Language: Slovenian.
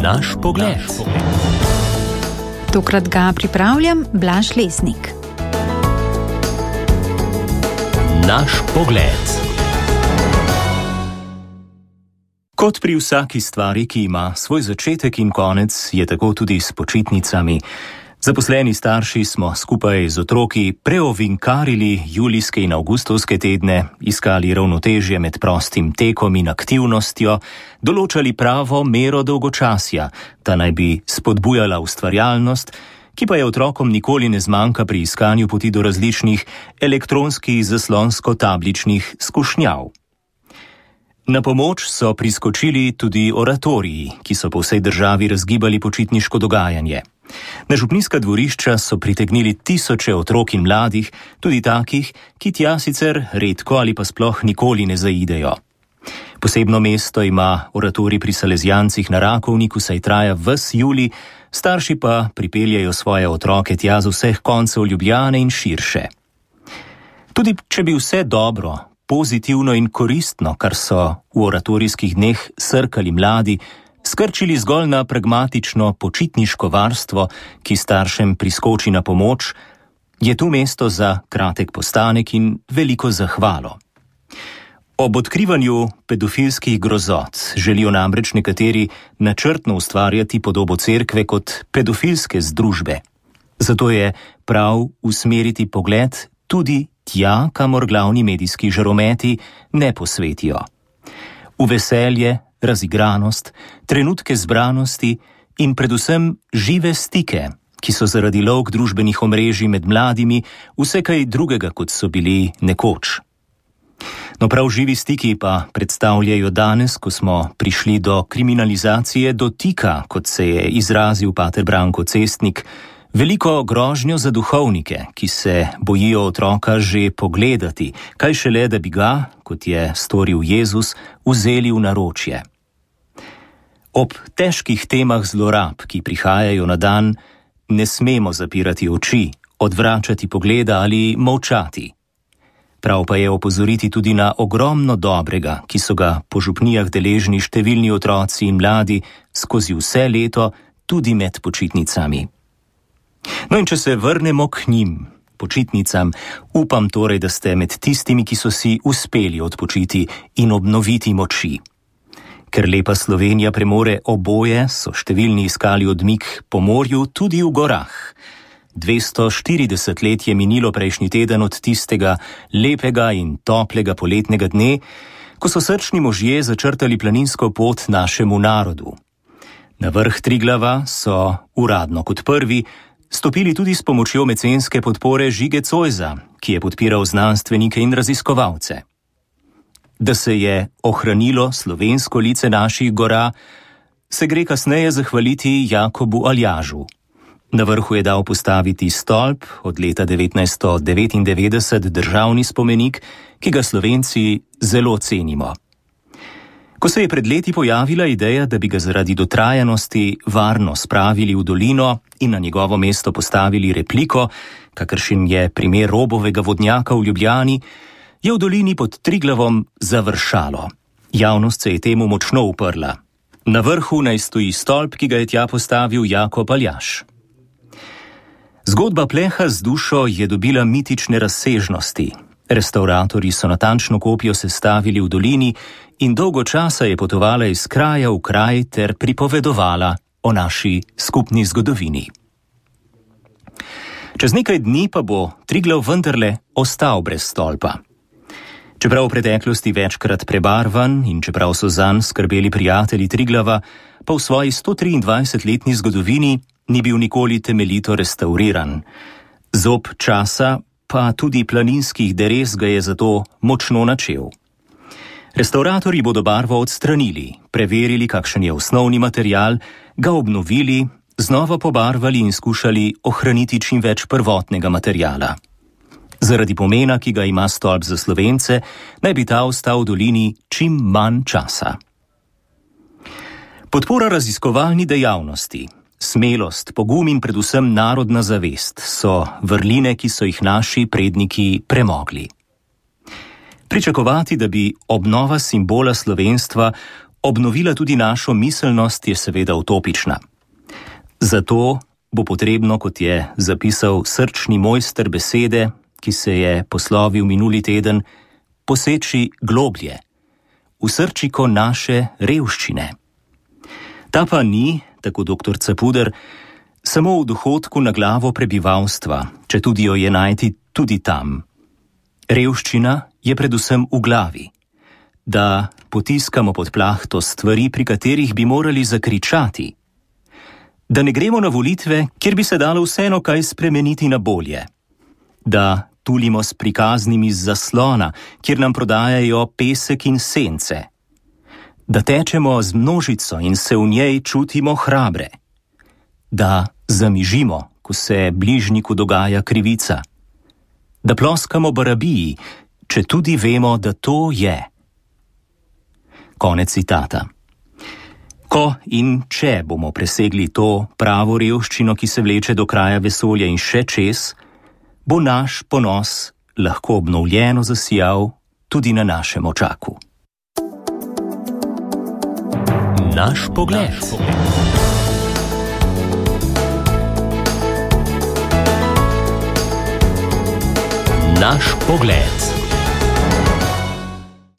Naš pogled. Tokrat ga pripravljam Blaž Lesnik. Naš pogled. Kot pri vsaki stvari, ki ima svoj začetek in konec, je tako tudi s počitnicami. Zaposleni starši smo skupaj z otroki preovinkarili julijske in avgustovske tedne, iskali ravnotežje med prostim tekom in aktivnostjo, določali pravo mero dolgočasja, ta naj bi spodbujala ustvarjalnost, ki pa je otrokom nikoli ne zmanjka pri iskanju poti do različnih elektronskih zaslonsko-tabličnih skušnjav. Na pomoč so priskočili tudi oratoriji, ki so po vsej državi razgibali počitniško dogajanje. Na župnijska dvorišča so pritegnili tisoče otrok in mladih, tudi takih, ki tja sicer redko ali pa sploh nikoli ne zaidejo. Posebno mesto ima oratorij pri Salezijancih na Rakovniku, saj traja ves julij, starši pa pripeljajo svoje otroke tja z vseh koncev Ljubljane in širše. Tudi če bi vse dobro, pozitivno in koristno, kar so v oratorijskih dneh srkali mladi, skrčili zgolj na pragmatično počitniško varstvo, ki staršem priskoči na pomoč, je tu mesto za kratek postanek in veliko zahvalo. Ob odkrivanju pedofilskih grozot želijo namreč nekateri načrtno ustvarjati podobo cerkve kot pedofilske združbe. Zato je prav usmeriti pogled tudi tja, kamor glavni medijski žarometi ne posvetijo. V veselje, razigranost, trenutke zbranosti in predvsem žive stike, ki so zaradi lovk družbenih omrežij med mladimi vse kaj drugega, kot so bili nekoč. No, prav živi stiki pa predstavljajo danes, ko smo prišli do kriminalizacije dotika, kot se je izrazil pater Branko Cestnik, veliko grožnjo za duhovnike, ki se bojijo otroka že pogledati, kaj šele, da bi ga, kot je storil Jezus, vzeli v naročje. Ob težkih temah zlorab, ki prihajajo na dan, ne smemo zapirati oči, odvračati pogleda ali molčati. Prav pa je opozoriti tudi na ogromno dobrega, ki so ga po župnijah deležni številni otroci in mladi skozi vse leto, tudi med počitnicami. No in če se vrnemo k njim, počitnicam, upam torej, da ste med tistimi, ki so si uspeli odpočiti in obnoviti moči. Ker lepa Slovenija premore oboje, so številni iskali odmik po morju tudi v gorah. 240 let je minilo prejšnji teden od tistega lepega in toplega poletnega dne, ko so srčni možje začrtali planinsko pot našemu narodu. Na vrh Triglava so, uradno kot prvi, stopili tudi s pomočjo mecenske podpore Žige Cojza, ki je podpiral znanstvenike in raziskovalce. Da se je ohranilo slovensko lice naših gora, se gre kasneje zahvaliti Jakobu Aljažu. Na vrhu je dal postaviti stolp, od leta 1999 državni spomenik, ki ga Slovenci zelo cenimo. Ko se je pred leti pojavila ideja, da bi ga zaradi dotrajanosti varno spravili v dolino in na njegovo mesto postavili repliko, kakršen je primer Robovega vodnjaka v Ljubljani, je v dolini pod Triglavom završalo. Javnost se je temu močno uprla. Na vrhu naj stoji stolp, ki ga je tja postavil Jakob Aljaž. Zgodba pleha z dušo je dobila mitične razsežnosti. Restavratorji so natančno kopijo sestavili v dolini in dolgo časa je potovala iz kraja v kraj ter pripovedovala o naši skupni zgodovini. Čez nekaj dni pa bo Triglav vendarle ostal brez stolpa. Čeprav v preteklosti večkrat prebarvan in čeprav so zanj skrbeli prijatelji Triglava, pa v svoji 123-letni zgodovini ni bil nikoli temeljito restauriran. Zob časa pa tudi planinskih derez ga je zato močno načel. Restavratorji bodo barvo odstranili, preverili, kakšen je osnovni material, ga obnovili, znova pobarvali in skušali ohraniti čim več prvotnega materiala. Zaradi pomena, ki ga ima stolp za Slovence, naj bi ta ostal v dolini čim manj časa. Podpora raziskovalni dejavnosti, smelost, pogum in predvsem narodna zavest so vrline, ki so jih naši predniki premogli. Pričakovati, da bi obnova simbola slovenstva obnovila tudi našo miselnost, je seveda utopična. Zato bo potrebno, kot je zapisal srčni mojster besede, ki se je poslovil minuli teden, poseči globlje, v srčiko naše revščine. Ta pa ni, tako dr. Capuder, samo v dohodku na glavo prebivalstva, četudi jo je najti tudi tam. Revščina je predvsem v glavi, da potiskamo pod plahto stvari, pri katerih bi morali zakričati, da ne gremo na volitve, kjer bi se dalo vseeno kaj spremeniti na bolje, da tulimo s prikaznimi z zaslona, kjer nam prodajajo pesek in sence, da tečemo z množico in se v njej čutimo hrabre, da zamižimo, ko se bližnjiku dogaja krivica, da ploskamo barabiji, če tudi vemo, da to je. Konec citata. Ko in če bomo presegli to pravo revščino, ki se vleče do kraja vesolja in še čez, bo naš ponos lahko obnovljeno zasijal tudi na našem očaku. Naš pogled. Naš pogled.